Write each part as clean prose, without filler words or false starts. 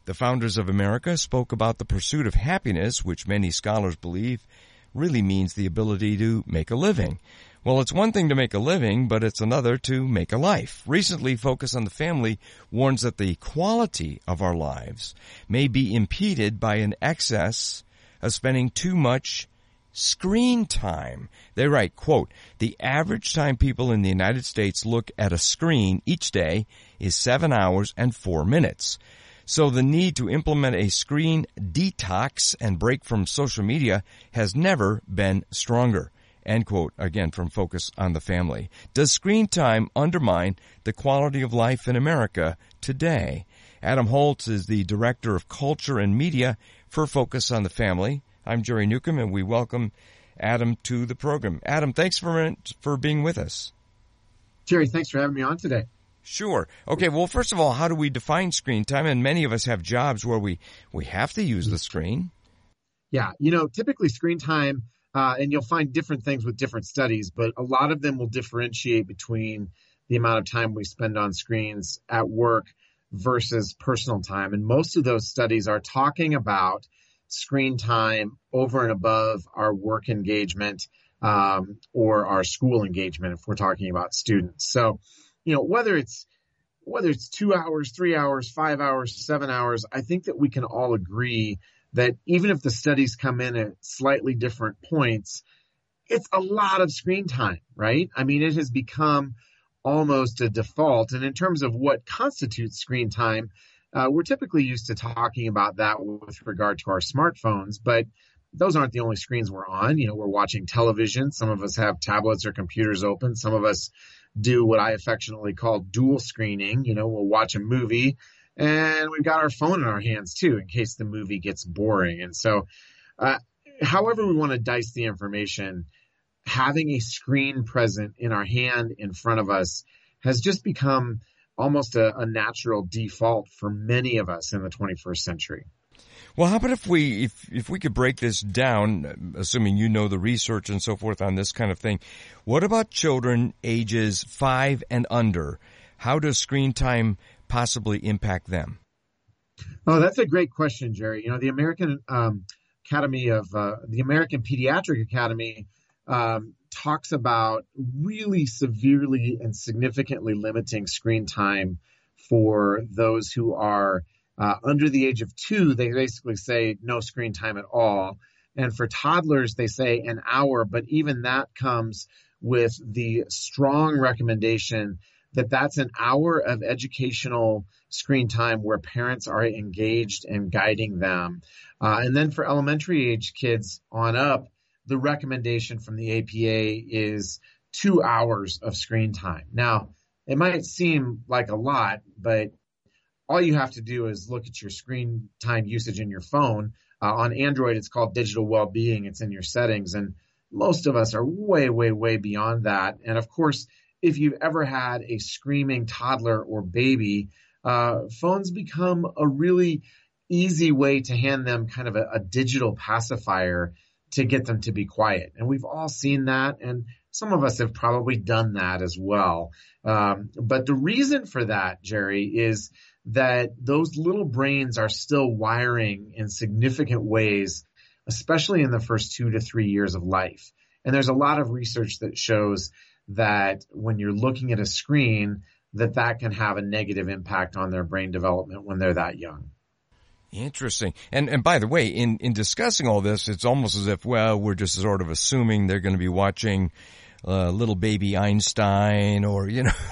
The founders of America spoke about the pursuit of happiness, which many scholars believe really means the ability to make a living. Well, it's one thing to make a living, but it's another to make a life. Recently, Focus on the Family warns that the quality of our lives may be impeded by an excess of spending too much screen time. They write, quote, "The average time people in the United States look at a screen each day is 7 hours and 4 minutes. So the need to implement a screen detox and break from social media has never been stronger." End quote, again from Focus on the Family. Does screen time undermine the quality of life in America today? Adam Holz is the Director of Culture and Media for Focus on the Family. I'm Jerry Newcomb, and we welcome Adam to the program. Adam, thanks for being with us. Jerry, thanks for having me on today. Sure. Okay, well, first of all, how do we define screen time? And many of us have jobs where we have to use the screen. Yeah, typically screen time, and you'll find different things with different studies, but a lot of them will differentiate between the amount of time we spend on screens at work versus personal time. And most of those studies are talking about screen time over and above our work engagement or our school engagement if we're talking about students. So, whether it's 2 hours, 3 hours, 5 hours, 7 hours, I think that we can all agree that even if the studies come in at slightly different points, it's a lot of screen time, right? I mean, it has become almost a default. And in terms of what constitutes screen time, we're typically used to talking about that with regard to our smartphones, but those aren't the only screens we're on. We're watching television. Some of us have tablets or computers open. Some of us do what I affectionately call dual screening. We'll watch a movie and we've got our phone in our hands too, in case the movie gets boring. And so, however we want to dice the information, having a screen present in our hand in front of us has just become almost a natural default for many of us in the 21st century. Well, how about if we could break this down, assuming you know the research and so forth on this kind of thing. What about children ages 5 and under? How does screen time possibly impact them? Oh, that's a great question, Jerry. The American the American Pediatric Academy talks about really severely and significantly limiting screen time for those who are under the age of 2. They basically say no screen time at all. And for toddlers, they say an hour, but even that comes with the strong recommendation that that's an hour of educational screen time where parents are engaged and guiding them. And then for elementary age kids on up, the recommendation from the APA is 2 hours of screen time. Now, it might seem like a lot, but all you have to do is look at your screen time usage in your phone. On Android, it's called Digital Wellbeing. It's in your settings. And most of us are way, way, way beyond that. And of course, if you've ever had a screaming toddler or baby, phones become a really easy way to hand them kind of a digital pacifier to get them to be quiet. And we've all seen that, and some of us have probably done that as well. But the reason for that, Jerry, is that those little brains are still wiring in significant ways, especially in the first 2 to 3 years of life. And there's a lot of research that shows that when you're looking at a screen, that can have a negative impact on their brain development when they're that young. Interesting. And by the way, in discussing all this, it's almost as if, well, we're just sort of assuming they're going to be watching little baby Einstein or,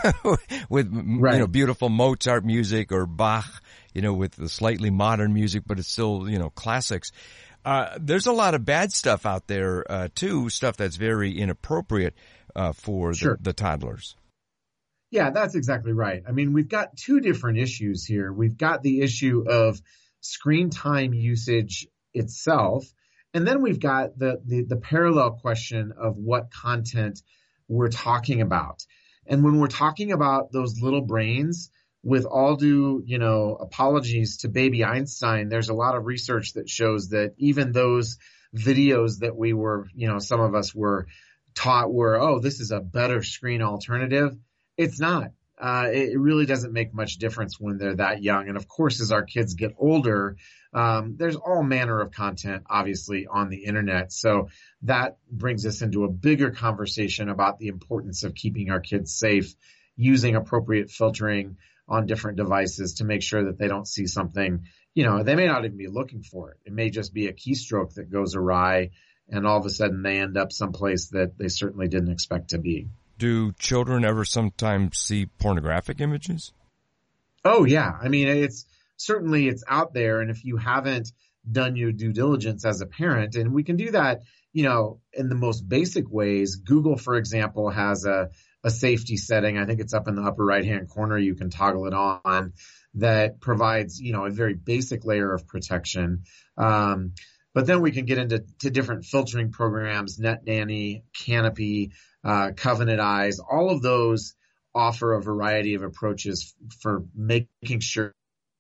with, right. Beautiful Mozart music or Bach, with the slightly modern music, but it's still, classics. There's a lot of bad stuff out there, too, stuff that's very inappropriate, for Sure. the toddlers. Yeah, that's exactly right. I mean, we've got two different issues here. We've got the issue of screen time usage itself, and then we've got the parallel question of what content we're talking about. And when we're talking about those little brains, with all due, apologies to baby Einstein, there's a lot of research that shows that even those videos that we were, some of us were taught were, oh, this is a better screen alternative. It's not. it really doesn't make much difference when they're that young. And of course, as our kids get older, there's all manner of content, obviously, on the internet. So that brings us into a bigger conversation about the importance of keeping our kids safe, using appropriate filtering on different devices to make sure that they don't see something, they may not even be looking for it. It may just be a keystroke that goes awry, and all of a sudden they end up someplace that they certainly didn't expect to be. Do children ever sometimes see pornographic images? Oh, yeah. I mean, it's out there. And if you haven't done your due diligence as a parent, and we can do that, in the most basic ways. Google, for example, has a safety setting. I think it's up in the upper right-hand corner. You can toggle it on, that provides, a very basic layer of protection. But then we can get into different filtering programs, NetNanny, Canopy, Covenant Eyes. All of those offer a variety of approaches for making sure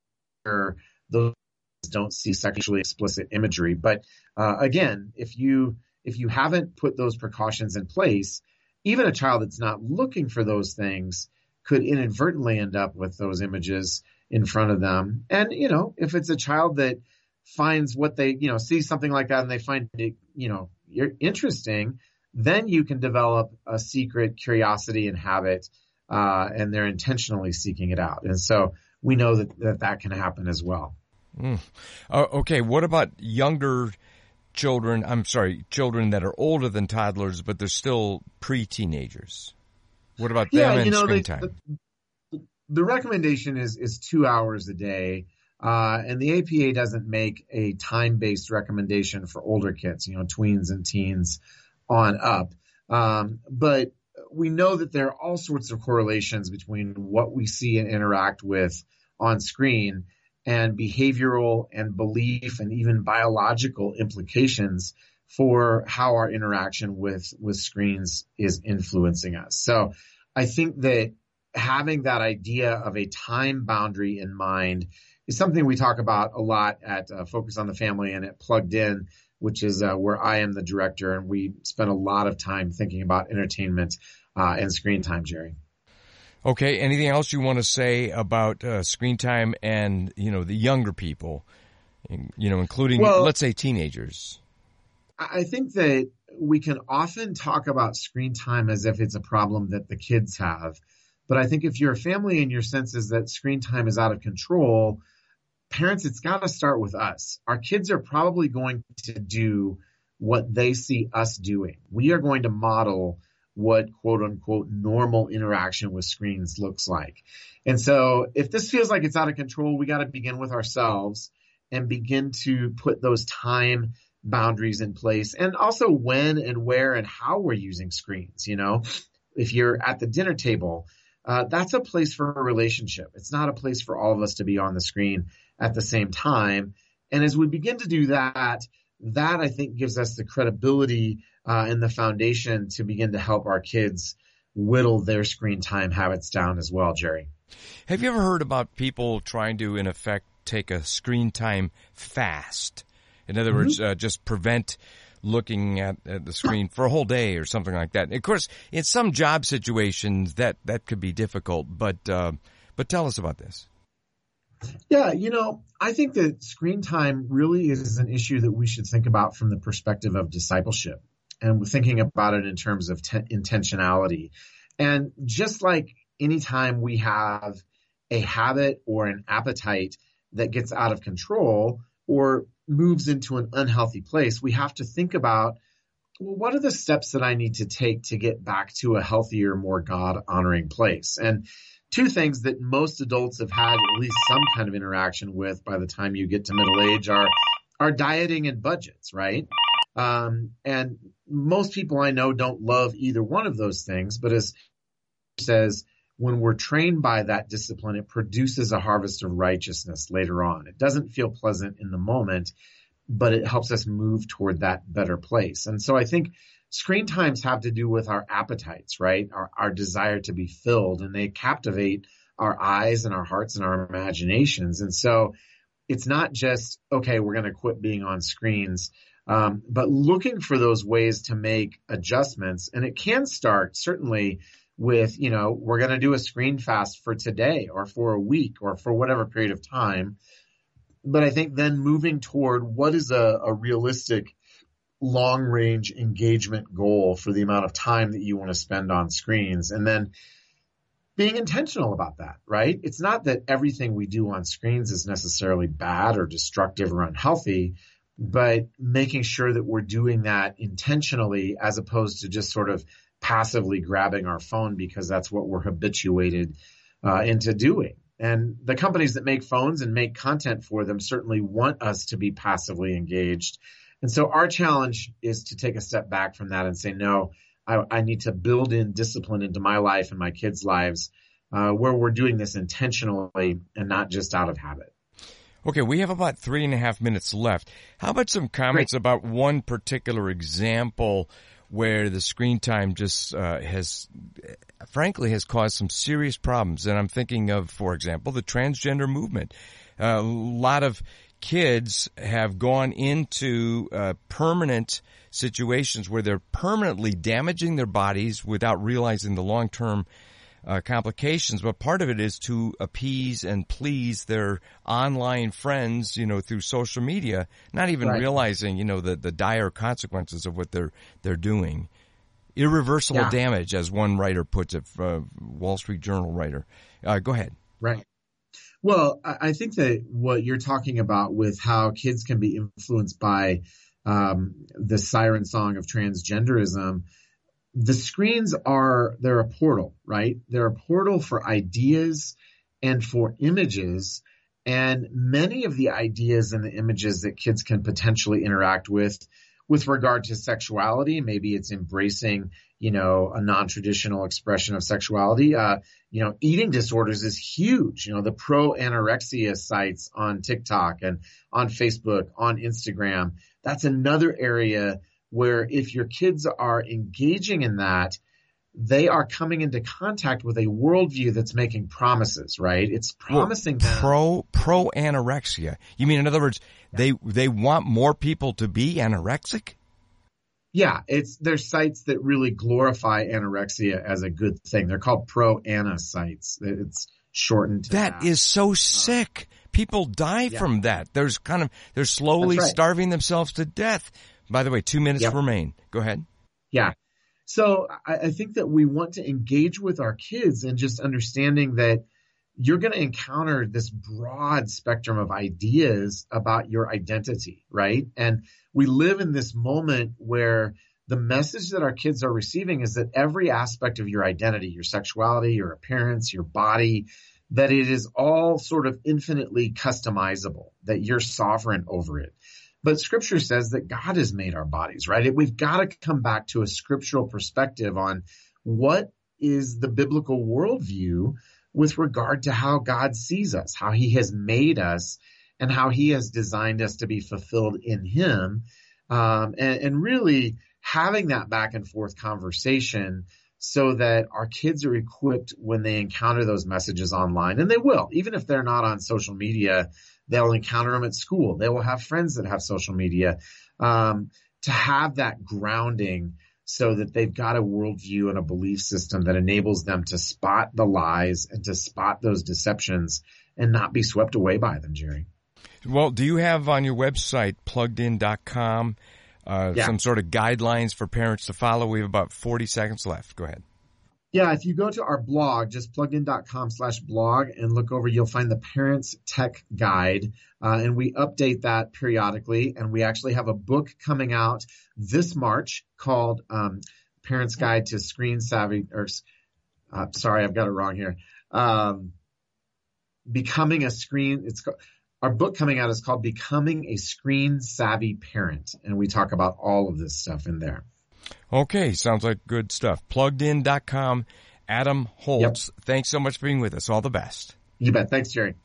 those don't see sexually explicit imagery. But again, if you haven't put those precautions in place, even a child that's not looking for those things could inadvertently end up with those images in front of them. And, if it's a child that finds what they, sees something like that and they find it, interesting, then you can develop a secret curiosity and habit, and they're intentionally seeking it out. And so we know that can happen as well. Okay. What about younger children? Children that are older than toddlers, but they're still pre-teenagers. What about them and screen time? The recommendation is 2 hours a day. And the APA doesn't make a time-based recommendation for older kids, tweens and teens on up. But we know that there are all sorts of correlations between what we see and interact with on screen and behavioral and belief and even biological implications for how our interaction with screens is influencing us. So I think that having that idea of a time boundary in mind is something we talk about a lot at Focus on the Family and at Plugged In, which is where I am the director, and we spend a lot of time thinking about entertainment and screen time, Jerry. Okay. Anything else you want to say about screen time and, the younger people, including, let's say, teenagers? I think that we can often talk about screen time as if it's a problem that the kids have. But I think if you're a family and your sense is that screen time is out of control, parents, it's got to start with us. Our kids are probably going to do what they see us doing. We are going to model what quote unquote normal interaction with screens looks like. And so if this feels like it's out of control, we got to begin with ourselves and begin to put those time boundaries in place, and also when and where and how we're using screens. If you're at the dinner table, that's a place for a relationship. It's not a place for all of us to be on the screen at the same time. And as we begin to do that I think gives us the credibility and the foundation to begin to help our kids whittle their screen time habits down as well, Jerry. Have you ever heard about people trying to, in effect, take a screen time fast? In other words, just prevent looking at the screen for a whole day or something like that. And of course, in some job situations that could be difficult, but tell us about this. Yeah, I think that screen time really is an issue that we should think about from the perspective of discipleship, and we're thinking about it in terms of intentionality. And just like anytime we have a habit or an appetite that gets out of control or moves into an unhealthy place, we have to think about, well, what are the steps that I need to take to get back to a healthier, more God-honoring place? And two things that most adults have had at least some kind of interaction with by the time you get to middle age are dieting and budgets, right? And most people I know don't love either one of those things, but as it says, when we're trained by that discipline, it produces a harvest of righteousness later on. It doesn't feel pleasant in the moment, but it helps us move toward that better place. And so I think screen times have to do with our appetites, right? Our desire to be filled, and they captivate our eyes and our hearts and our imaginations. And so it's not just, okay, we're going to quit being on screens, but looking for those ways to make adjustments. And it can start certainly with, we're going to do a screen fast for today or for a week or for whatever period of time. But I think then moving toward what is a realistic long range engagement goal for the amount of time that you want to spend on screens, and then being intentional about that, right? It's not that everything we do on screens is necessarily bad or destructive or unhealthy, but making sure that we're doing that intentionally as opposed to just sort of passively grabbing our phone because that's what we're habituated into doing. And the companies that make phones and make content for them certainly want us to be passively engaged. And so our challenge is to take a step back from that and say, no, I need to build in discipline into my life and my kids' lives where we're doing this intentionally and not just out of habit. Okay, we have about 3.5 minutes left. How about some comments about one particular example where the screen time just has caused some serious problems? And I'm thinking of, for example, the transgender movement. A lot of kids have gone into permanent situations where they're permanently damaging their bodies without realizing the long-term complications. But part of it is to appease and please their online friends, through social media, not even realizing, the dire consequences of what they're doing. Irreversible damage, as one writer puts it, Wall Street Journal writer. Go ahead. Right. Well, I think that what you're talking about with how kids can be influenced by the siren song of transgenderism, the screens they're a portal, right? They're a portal for ideas and for images. And many of the ideas and the images that kids can potentially interact with regard to sexuality, maybe it's embracing, a non-traditional expression of sexuality. Eating disorders is huge. The pro-anorexia sites on TikTok and on Facebook, on Instagram, that's another area where if your kids are engaging in that, they are coming into contact with a worldview that's making promises, right? It's promising them. Pro-anorexia. You mean, in other words, they want more people to be anorexic? Yeah, there's sites that really glorify anorexia as a good thing. They're called pro-ana sites. It's shortened to that. That is so sick. People die from that. They're slowly starving themselves to death. By the way, 2 minutes remain. Go ahead. Yeah. So I think that we want to engage with our kids and just understanding that you're going to encounter this broad spectrum of ideas about your identity, right? And we live in this moment where the message that our kids are receiving is that every aspect of your identity, your sexuality, your appearance, your body, that it is all sort of infinitely customizable, that you're sovereign over it. But Scripture says that God has made our bodies, right? We've got to come back to a scriptural perspective on what is the biblical worldview with regard to how God sees us, how he has made us, and how he has designed us to be fulfilled in him. And really having that back and forth conversation so that our kids are equipped when they encounter those messages online. And they will, even if they're not on social media, they'll encounter them at school. They will have friends that have social media, to have that grounding so that they've got a worldview and a belief system that enables them to spot the lies and to spot those deceptions and not be swept away by them, Jerry. Well, do you have on your website, pluggedin.com, some sort of guidelines for parents to follow? We have about 40 seconds left. Go ahead. Yeah, if you go to our blog, just pluggedin.com/blog and look over, you'll find the Parents Tech Guide. And we update that periodically. And we actually have a book coming out this March called Parents Guide to Screen Savvy, sorry, I've got it wrong here. Becoming a Screen, our book coming out is called Becoming a Screen Savvy Parent. And we talk about all of this stuff in there. Okay, sounds like good stuff. Pluggedin.com. Adam Holz, Thanks so much for being with us. All the best. You bet. Thanks, Jerry.